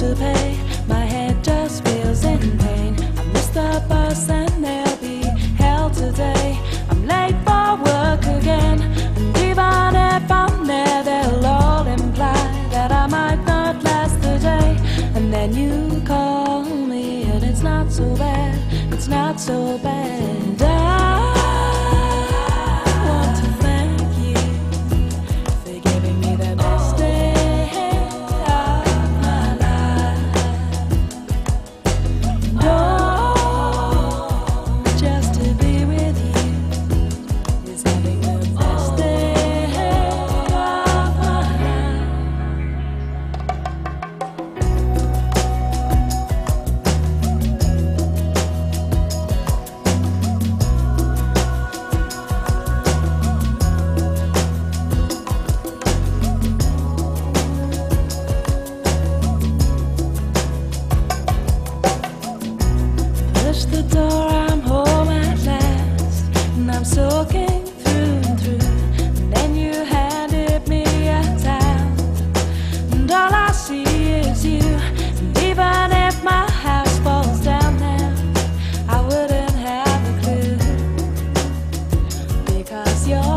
to pay. My head just feels in pain. I missed the bus and there'll be hell today. I'm late for work again, and even if I'm there, they'll all imply that I might not last the day. And then you call me, and it's not so bad, it's not so bad. I want to thank you for giving me the best day of my life. Oh, just to be with you is having the best day of my life. Push the door, I'm home at last, and I'm soaking through and through. And then you handed me a towel, and all I see is you. And even if my house falls down now, I wouldn't have a clue, because you're